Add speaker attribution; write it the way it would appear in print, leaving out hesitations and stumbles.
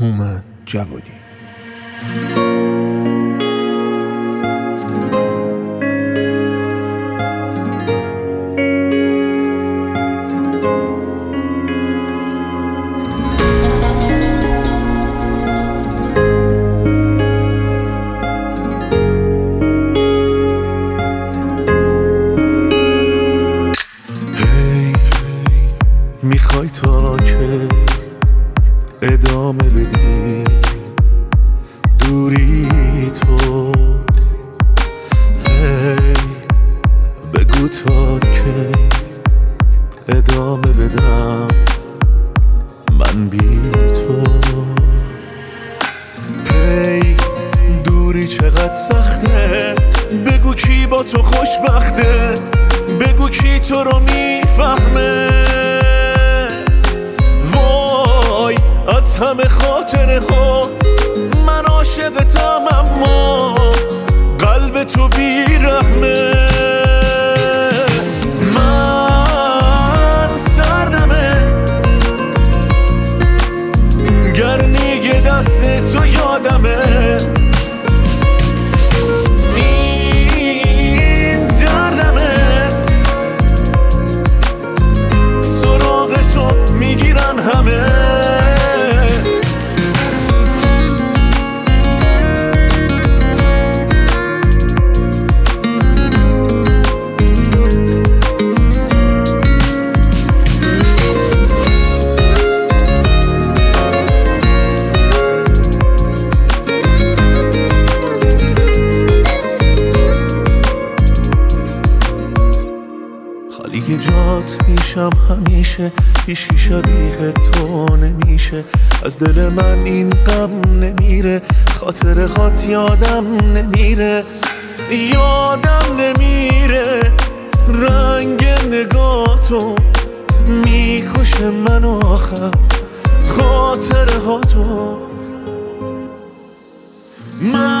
Speaker 1: هومن جوادی. میخوای تا که ادامه بدی دوری تو؟ هی بگو تا که ادامه بدم من بی تو. هی دوری چقدر سخته، بگو کی با تو خوشبخته، بگو کی تو رو میفهمه. از همه خاطره ها من عاشقتم، اما قلب تو بیرحمه. من سردمه گرمی دست تو یادمه، این دردمه سراغ تو میگیرن همه. خالی جات میشم همیشه، هیچی شبیه تو نمیشه. از دل من این غم نمیره، خاطر هات یادم نمیره، یادم نمیره. رنگ نگاه تو میکشه من آخر، خاطر هاتو من